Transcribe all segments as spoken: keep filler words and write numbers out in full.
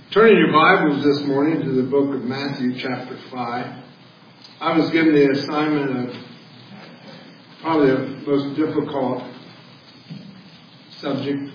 Turning your Bibles this morning to the book of Matthew chapter five. I was given the assignment of probably the most difficult subject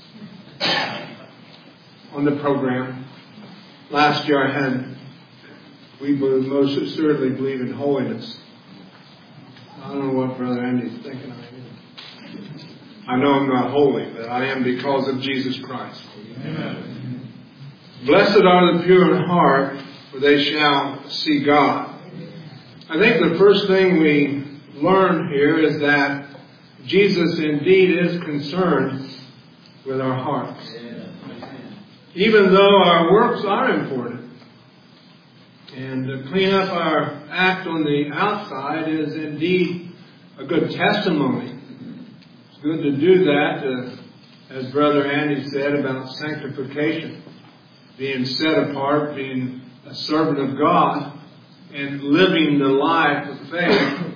on the program. Last year I had, we most certainly believe in holiness. I don't know what Brother Andy's thinking I am. I know I'm not holy, but I am because of Jesus Christ. Amen. Blessed are the pure in heart, for they shall see God. I think the first thing we learn here is that Jesus indeed is concerned with our hearts. Even though our works are important, and to clean up our act on the outside is indeed a good testimony. It's good to do that, uh, as Brother Andy said about sanctification. Being set apart, being a servant of God, and living the life of faith.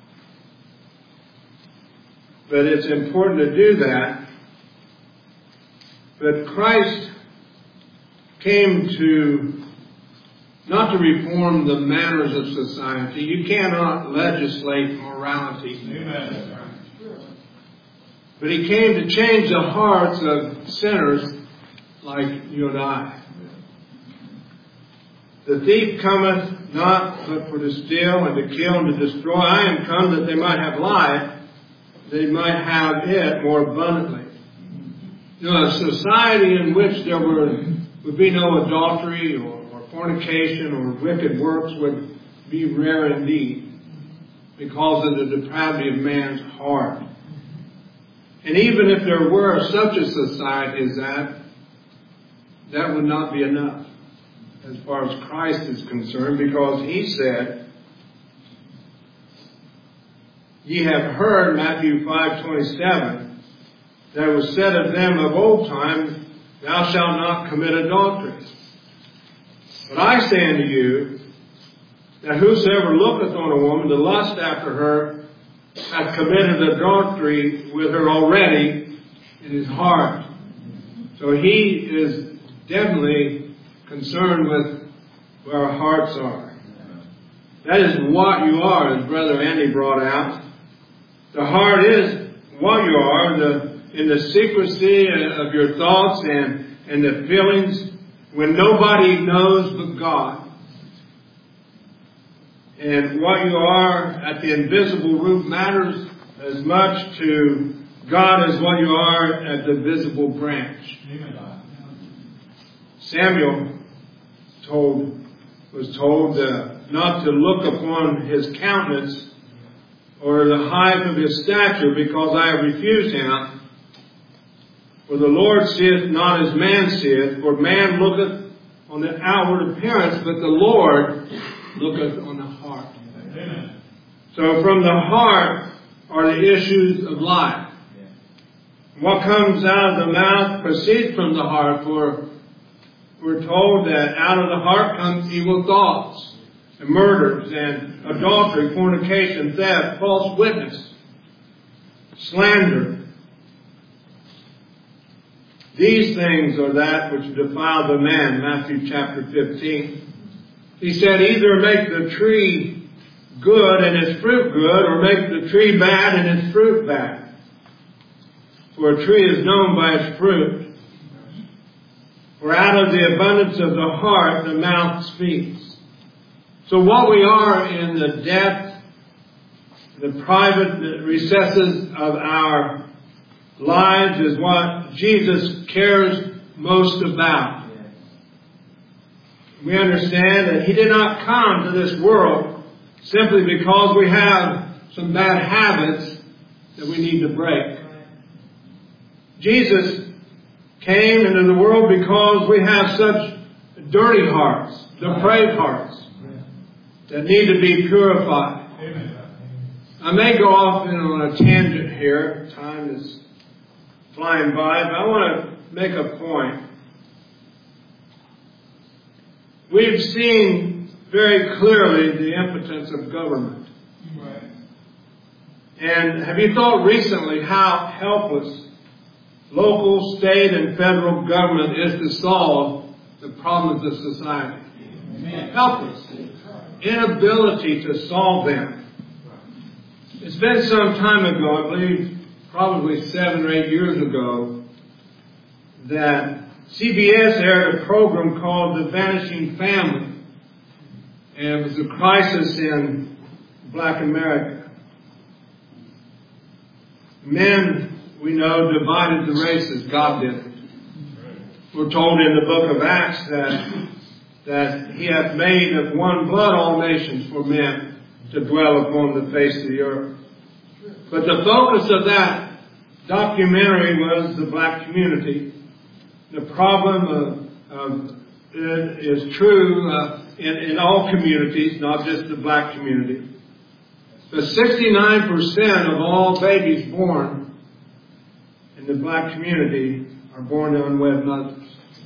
But it's important to do that. But Christ came to, not to reform the manners of society. You cannot legislate morality. Amen. But He came to change the hearts of sinners like you and I. The thief cometh not but for to steal and to kill and to destroy. I am come that they might have life, they might have it more abundantly. You know, a society in which there were, would be no adultery or, or fornication or wicked works would be rare indeed because of the depravity of man's heart. And even if there were such a society as that, that would not be enough as far as Christ is concerned, because He said, ye have heard, Matthew five twenty-seven, that it was said of them of old time, thou shalt not commit adultery. But I say unto you, that whosoever looketh on a woman to lust after her, hath committed adultery with her already in his heart. So He is definitely concerned with where our hearts are. That is what you are, as Brother Andy brought out. The heart is what you are, the, in the secrecy of your thoughts and, and the feelings when nobody knows but God. And what you are at the invisible root matters as much to God as what you are at the visible branch. Samuel told, was told uh, not to look upon his countenance or the height of his stature, because I have refused him. For the Lord seeth not as man seeth, for man looketh on the outward appearance, but the Lord looketh on the heart. Amen. So from the heart are the issues of life. What comes out of the mouth proceeds from the heart, for we're told that out of the heart comes evil thoughts, and murders, and adultery, fornication, theft, false witness, slander. These things are that which defile the man, Matthew chapter fifteen. He said, either make the tree good and its fruit good, or make the tree bad and its fruit bad. For a tree is known by its fruit. For out of the abundance of the heart, the mouth speaks. So what we are in the depth, the private recesses of our lives is what Jesus cares most about. We understand that He did not come to this world simply because we have some bad habits that we need to break. Jesus came into the world because we have such dirty hearts, depraved hearts, that need to be purified. Amen. I may go off on a tangent here. Time is flying by, but I want to make a point. We've seen very clearly the impotence of government. Right. And have you thought recently how helpless local, state, and federal government is to solve the problems of society. Helpless. Inability to solve them. It's been some time ago, I believe probably seven or eight years ago, that C B S aired a program called The Vanishing Family. And it was a crisis in Black America. Men, we know, divided the races. God did it. We're told in the book of Acts that, that He hath made of one blood all nations for men to dwell upon the face of the earth. But the focus of that documentary was the black community. The problem of, of it is true uh, in, in all communities, not just the black community. But sixty-nine percent of all babies born in the black community are born to unwed mothers.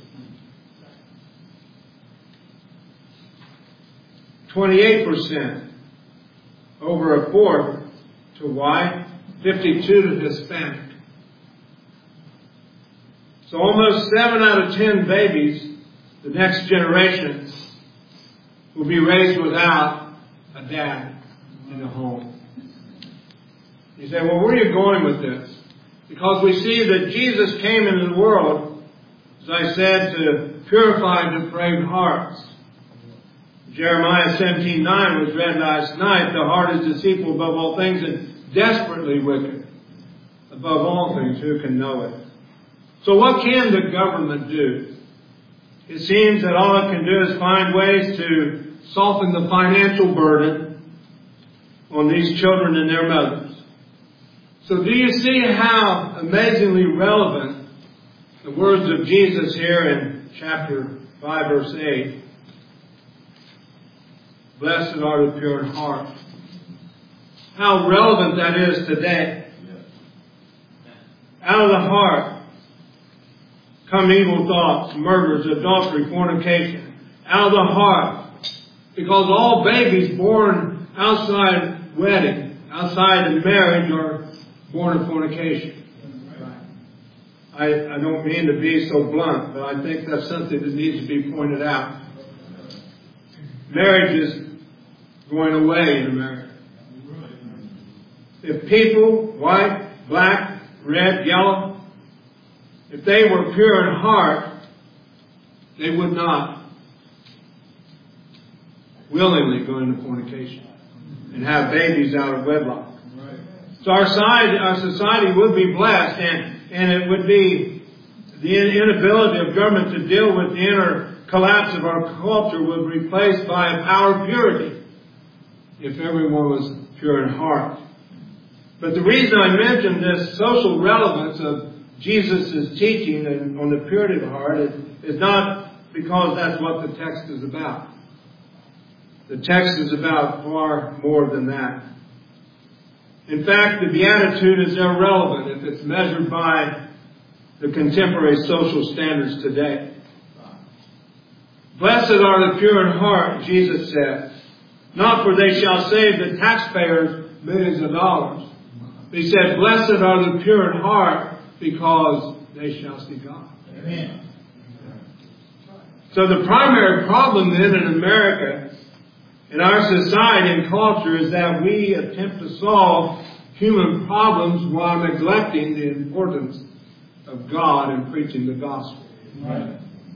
twenty-eight percent, over a fourth, to white, fifty-two to Hispanic. So almost seven out of ten babies, the next generation, will be raised without a dad in the home. You say, well, where are you going with this? Because we see that Jesus came into the world, as I said, to purify depraved hearts. Jeremiah seventeen nine was read last night. The heart is deceitful above all things and desperately wicked. Above all things, who can know it? So what can the government do? It seems that all it can do is find ways to soften the financial burden on these children and their mothers. So do you see how amazingly relevant the words of Jesus here in chapter five, verse eight, blessed are the pure in heart. How relevant that is today. Out of the heart come evil thoughts, murders, adultery, fornication. Out of the heart. Because all babies born outside wedding, outside of marriage, are born of fornication. I, I don't mean to be so blunt, but I think that's something that needs to be pointed out. Marriage is going away in America. If people, white, black, red, yellow, if they were pure in heart, they would not willingly go into fornication and have babies out of wedlock. So our society, our society would be blessed, and, and it would be the inability of government to deal with the inner collapse of our culture would be replaced by a power of purity if everyone was pure in heart. But the reason I mention this social relevance of Jesus' teaching on the purity of the heart is, is not because that's what the text is about. The text is about far more than that. In fact, the Beatitude is irrelevant if it's measured by the contemporary social standards today. Blessed are the pure in heart, Jesus said. Not for they shall save the taxpayers millions of dollars. He said, blessed are the pure in heart because they shall see God. Amen. So the primary problem then in America, in our society and culture, is that we attempt to solve human problems while neglecting the importance of God and preaching the gospel. Right.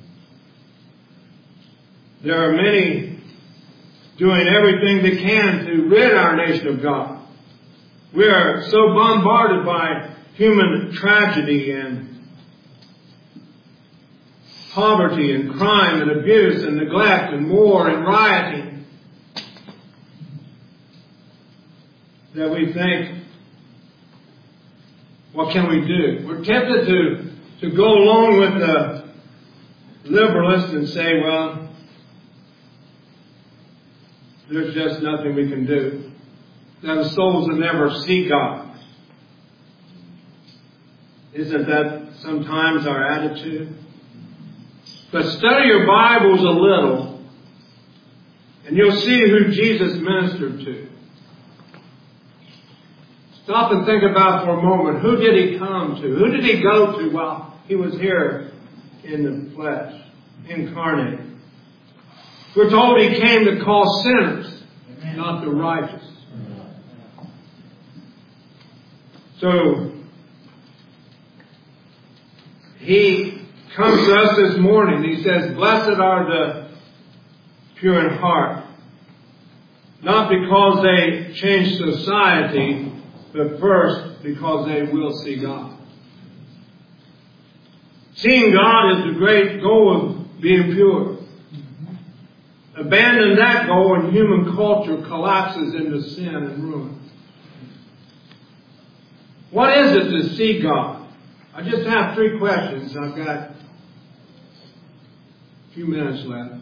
There are many doing everything they can to rid our nation of God. We are so bombarded by human tragedy and poverty and crime and abuse and neglect and war and rioting that we think, what can we do? We're tempted to, to go along with the liberalists and say, well, there's just nothing we can do. That the souls will never see God. Isn't that sometimes our attitude? But study your Bibles a little, and you'll see who Jesus ministered to. Stop and think about for a moment, who did he come to? Who did he go to while he was here in the flesh? incarnate. We're told He came to call sinners, not the righteous. So, He comes to us this morning. He says, blessed are the pure in heart. Not because they change society, but first because they will see God. Seeing God is the great goal of being pure. Abandon that goal and human culture collapses into sin and ruin. What is it to see God? I just have three questions. I've got a few minutes left.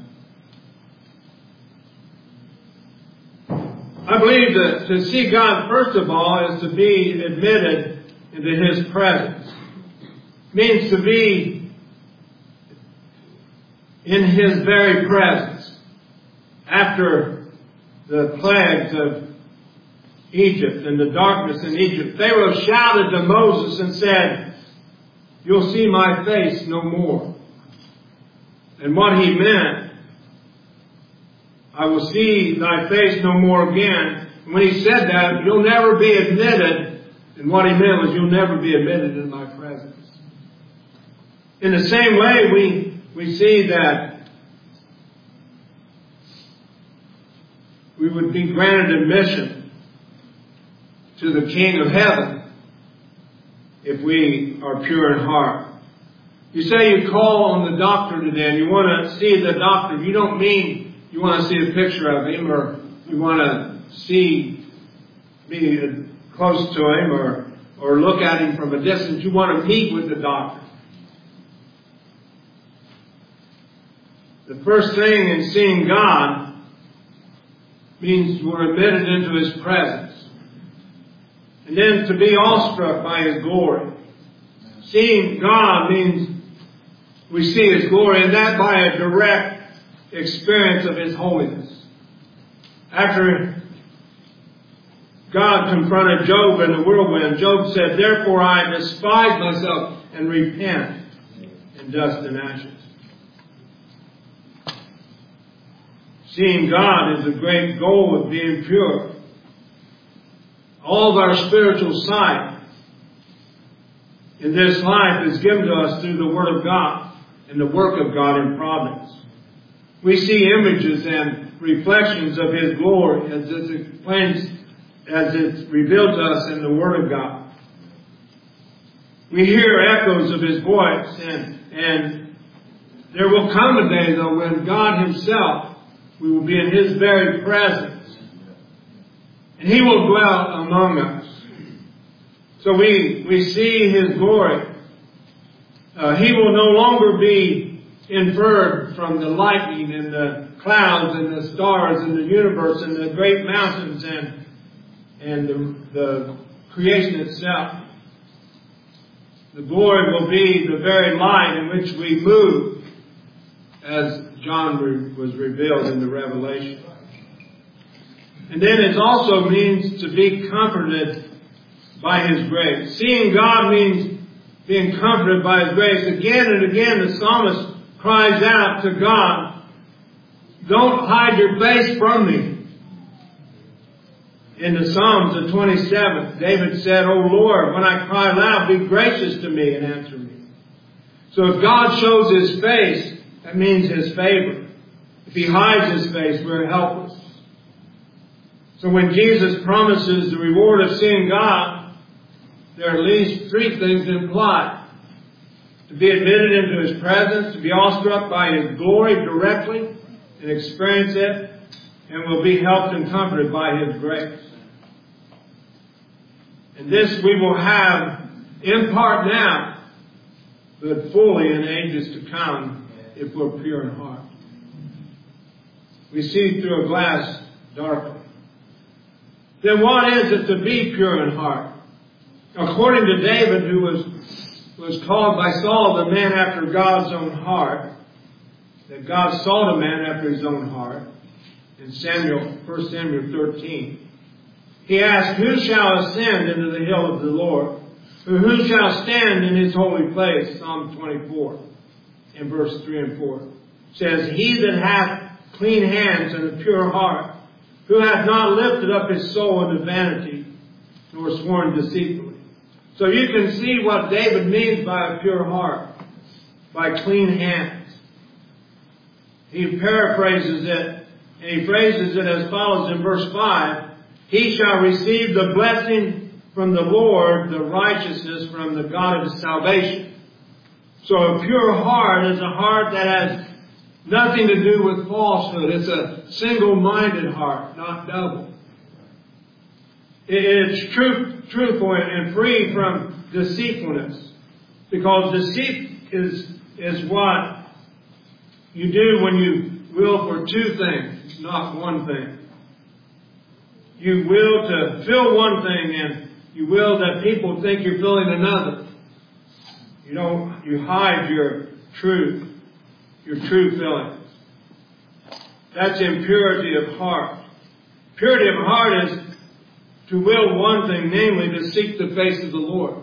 I believe that to see God, first of all, is to be admitted into His presence. It means to be in His very presence. After the plagues of Egypt and the darkness in Egypt, Pharaoh shouted to Moses and said, you'll see my face no more. And what he meant, I will see thy face no more again. And when he said that, you'll never be admitted. And what he meant was, you'll never be admitted in my presence. In the same way, we, we see that we would be granted admission to the King of Heaven if we are pure in heart. You say you call on the doctor today and you want to see the doctor. You don't mean you want to see a picture of him, or you want to see, be close to him, or, or look at him from a distance. You want to meet with the doctor. The first thing in seeing God means we're admitted into His presence. And then to be awestruck by His glory. Seeing God means we see His glory, and that by a direct experience of His holiness. After God confronted Job in the whirlwind, Job said, therefore I despise myself and repent in dust and ashes. Seeing God is the great goal of being pure. All of our spiritual sight in this life is given to us through the Word of God and the work of God in providence. We see images and reflections of His glory as it explains, as it's revealed to us in the Word of God. We hear echoes of His voice, and, and there will come a day, though, when God Himself, we will be in His very presence. And He will dwell among us. So we, we see His glory. Uh, he will no longer be inferred from the lightning and the clouds and the stars and the universe and the great mountains and, and the, the creation itself. The glory will be the very light in which we move, as John re- was revealed in the Revelation. And then it also means to be comforted by His grace. Seeing God means being comforted by His grace. Again and again the psalmist cries out to God, don't hide your face from me. In the Psalms, the twenty-seventh, David said, O Lord, when I cry aloud, be gracious to me and answer me. So if God shows His face, that means His favor. If He hides His face, we're helpless. So when Jesus promises the reward of seeing God, there are at least three things implied. To be admitted into His presence, to be awestruck by His glory directly and experience it, and will be helped and comforted by His grace. And this we will have in part now, but fully in ages to come if we're pure in heart. We see through a glass darkly. Then what is it to be pure in heart? According to David, who was, was called by Saul the man after God's own heart, that God sought a man after His own heart, in Samuel, First Samuel thirteen. He asked, who shall ascend into the hill of the Lord? Or who shall stand in His holy place? Psalm twenty-four, in verse three and four. says, He that hath clean hands and a pure heart, who hath not lifted up his soul unto vanity, nor sworn deceitfully. So you can see what David means by a pure heart, by clean hands. He paraphrases it, and he phrases it as follows in verse five. He shall receive the blessing from the Lord, the righteousness from the God of his salvation. So a pure heart is a heart that has nothing to do with falsehood. It's a single-minded heart, not double. It's truth, truthful and free from deceitfulness. Because deceit is, is what you do when you will for two things, not one thing. You will to feel one thing, and you will that people think you're feeling another. You don't, you hide your truth, your true feelings. That's impurity of heart. Purity of heart is to will one thing, namely to seek the face of the Lord.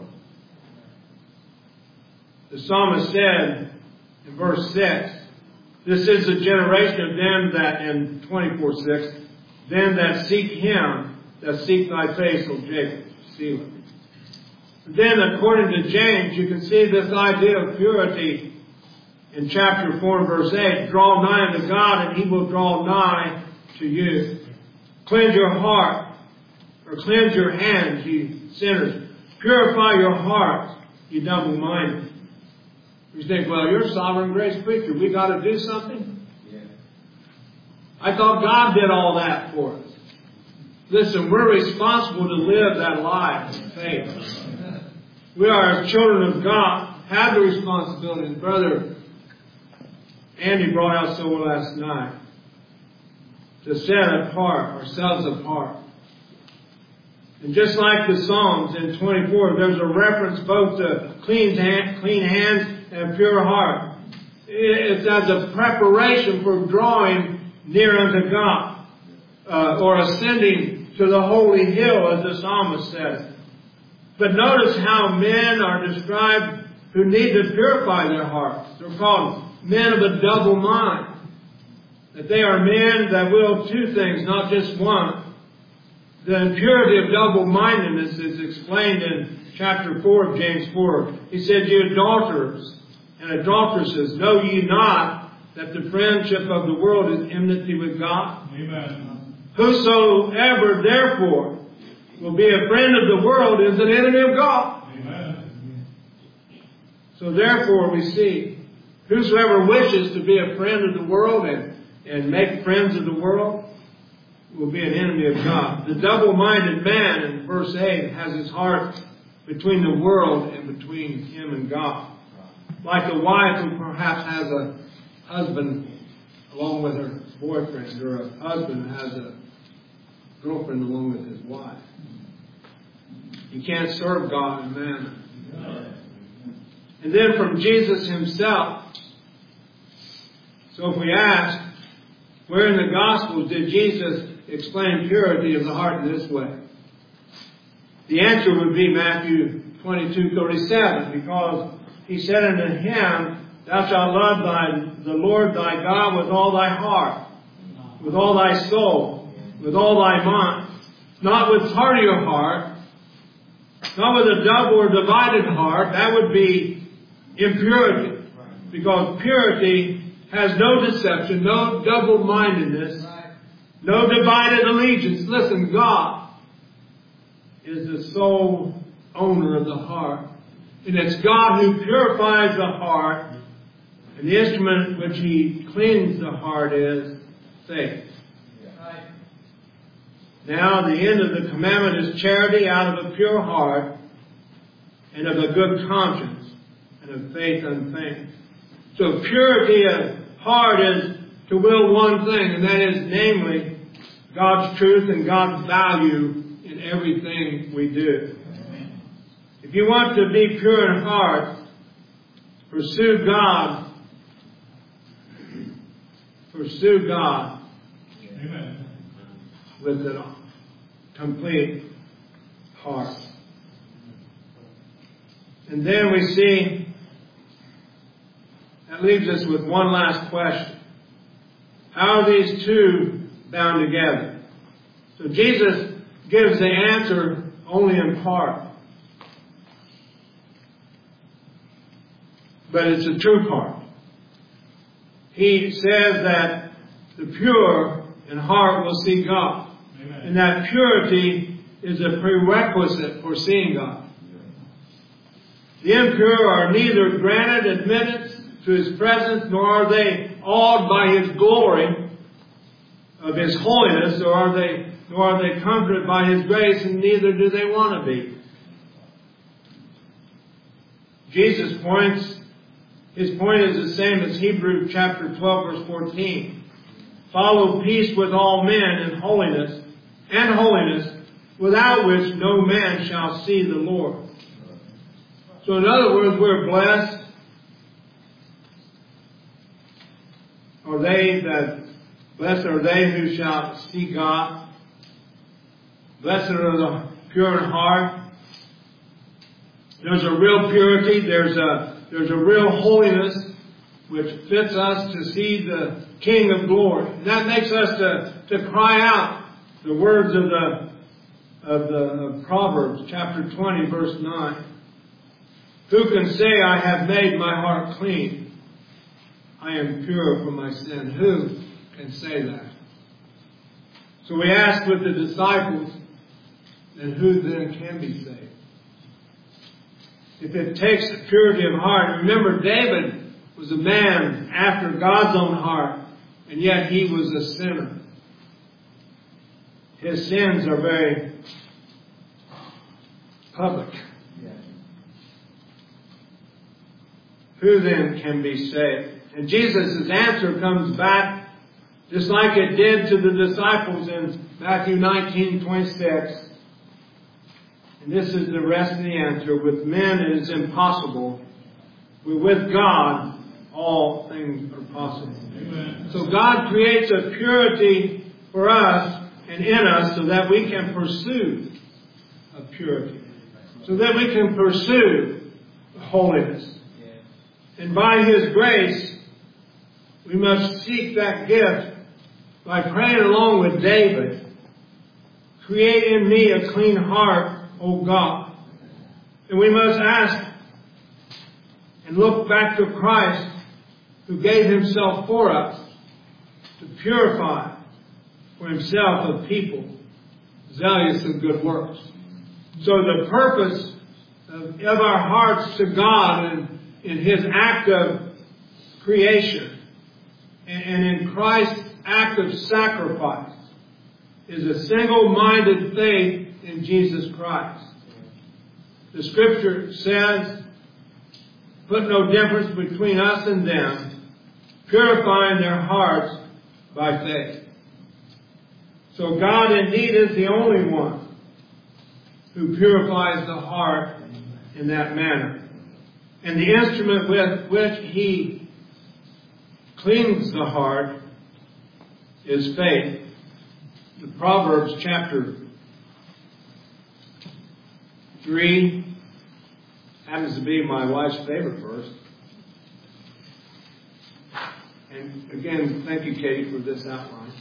The psalmist said in verse six, this is the generation of them that, in twenty-four six, them that seek Him, that seek thy face, O Jacob. Selah. Then, according to James, you can see this idea of purity in chapter four, verse eight. Draw nigh unto God, and He will draw nigh to you. Cleanse your heart, or cleanse your hands, ye sinners. Purify your hearts, ye double-minded. You think, well, you're a sovereign grace preacher. We got to do something? Yeah. I thought God did all that for us. Listen, we're responsible to live that life of faith. We are children of God, have the responsibility. Brother Andy brought out so last night to set apart, ourselves apart. And just like the Psalms in twenty-four, there's a reference both to clean, hand, clean hands and pure heart. It's as a preparation for drawing near unto God, uh, or ascending to the holy hill, as the psalmist says. But notice how men are described who need to purify their hearts. They're called men of a double mind. That they are men that will two things, not just one. The impurity of double-mindedness is explained in chapter four of James four. He said, "You adulterers and adulteresses, know ye not that the friendship of the world is enmity with God? Amen. Whosoever therefore will be a friend of the world is an enemy of God." Amen. So therefore we see, whosoever wishes to be a friend of the world and, and make friends of the world will be an enemy of God. The double-minded man in verse eight has his heart between the world and between him and God. Like a wife who perhaps has a husband along with her boyfriend, or a husband has a girlfriend along with his wife. You can't serve God and mammon. And then from Jesus Himself. So if we ask, where in the Gospels did Jesus explain purity of the heart in this way? The answer would be Matthew twenty-two thirty-seven, because He said unto him, "Thou shalt love thy, the Lord thy God with all thy heart, with all thy soul, with all thy mind." Not with part of your heart, not with a double or divided heart. That would be impurity. Because purity has no deception, no double-mindedness, no divided allegiance. Listen, God is the sole owner of the heart. And it's God who purifies the heart. And the instrument which He cleans the heart is faith. Now the end of the commandment is charity out of a pure heart, and of a good conscience, and of faith unfeigned. So purity of heart is to will one thing, and that is namely God's truth and God's value in everything we do. If you want to be pure in heart, pursue God. Pursue God. Amen. With a complete heart. And then we see, that leaves us with one last question. How are these two bound together? So Jesus gives the answer only in part. But it's a true part. He says that the pure in heart will see God. Amen. And that purity is a prerequisite for seeing God. The impure are neither granted admittance to His presence, nor are they awed by His glory of His holiness, or are they, nor are they comforted by His grace, and neither do they want to be. Jesus points, His point is the same as Hebrews chapter twelve, verse fourteen. Follow peace with all men and holiness, and holiness, without which no man shall see the Lord. So in other words, we're blessed. Are they that blessed are they who shall see God? Blessed are the pure in heart. There's a real purity. There's a there's a real holiness which fits us to see the King of glory. And that makes us to, to cry out the words of the of the of Proverbs chapter twenty, verse nine. Who can say, I have made my heart clean? I am pure from my sin. Who can say that? So we ask with the disciples, then who then can be saved? If it takes the purity of heart, remember David was a man after God's own heart, and yet he was a sinner. His sins are very public. Who then can be saved? And Jesus' answer comes back just like it did to the disciples in Matthew nineteen, twenty-six. And this is the rest of the answer. With men it is impossible, but with God all things are possible. Amen. So God creates a purity for us and in us so that we can pursue a purity. So that we can pursue holiness. And by His grace, we must seek that gift by praying along with David. Create in me a clean heart, O God. And we must ask and look back to Christ, who gave Himself for us to purify for Himself a people zealous of good works. So the purpose of, of our hearts to God and in His act of creation and, and in Christ's act of sacrifice is a single-minded faith in Jesus Christ. The Scripture says, put no difference between us and them, purifying their hearts by faith. So God indeed is the only one who purifies the heart in that manner. And the instrument with which He cleans the heart is faith. The Proverbs chapter three happens to be my wife's favorite verse. And again, thank you, Katie, for this outline.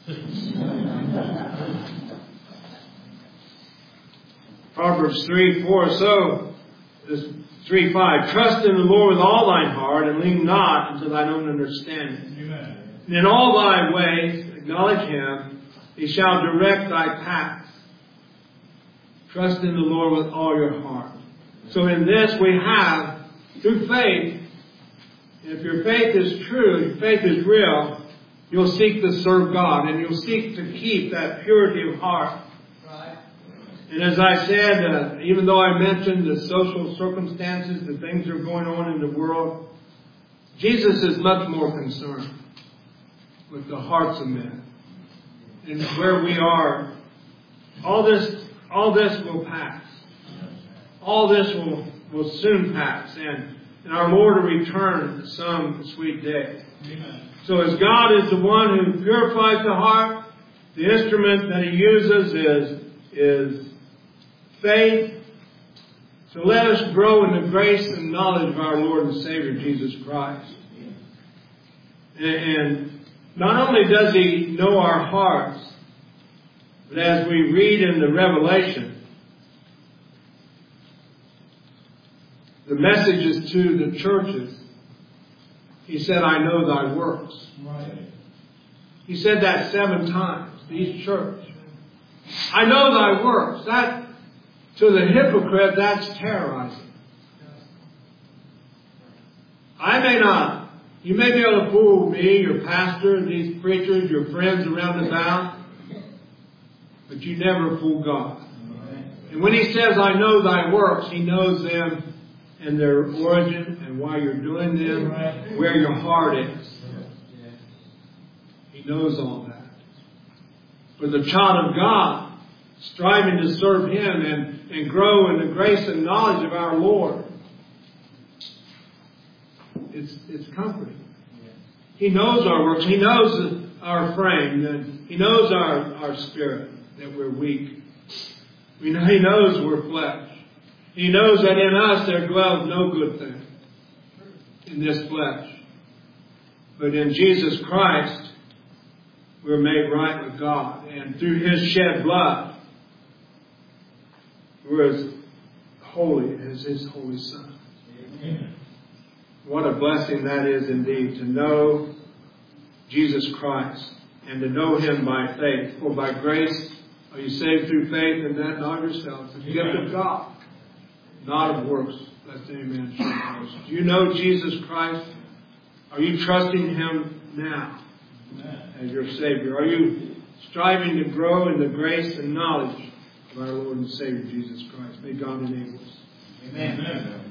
Proverbs three, four, so this three, five. Trust in the Lord with all thine heart, and lean not unto thine own understanding. Amen. And in all thy ways acknowledge Him, He shall direct thy paths. Trust in the Lord with all your heart. So in this we have, through faith, if your faith is true, your faith is real, you'll seek to serve God, and you'll seek to keep that purity of heart. And as I said, uh, even though I mentioned the social circumstances, the things that are going on in the world, Jesus is much more concerned with the hearts of men and where we are. All this, all this will pass. All this will, will soon pass, and, and our Lord will return some sweet day. Amen. So as God is the one who purifies the heart, the instrument that He uses is is faith. So let us grow in the grace and knowledge of our Lord and Savior Jesus Christ. And, and not only does He know our hearts, but as we read in the Revelation, the messages to the churches, He said, I know thy works. Right. He said that seven times to each church. I know thy works. That, to the hypocrite, that's terrorizing. I may not. You may be able to fool me, your pastor, these preachers, your friends around about, but you never fool God. And when He says, I know thy works, He knows them and their origin and why you're doing them, where your heart is. He knows all that. For the child of God, striving to serve Him and, and grow in the grace and knowledge of our Lord, it's, it's comforting. He knows our works. He knows our frame. And He knows our, our spirit, that we're weak. We know, He knows we're flesh. He knows that in us there dwells no good thing in this flesh. But in Jesus Christ, we're made right with God. And through His shed blood, we're as holy as His holy Son. Amen. What a blessing that is indeed, to know Jesus Christ and to know Him by faith. For by grace are you saved through faith, and that not yourselves. It's a gift of God, not of works, lest any man should boast. Do you know Jesus Christ? Are you trusting Him now as your Savior? Are you striving to grow in the grace and knowledge of our Lord and Savior Jesus Christ? May God enable us. Amen. Amen.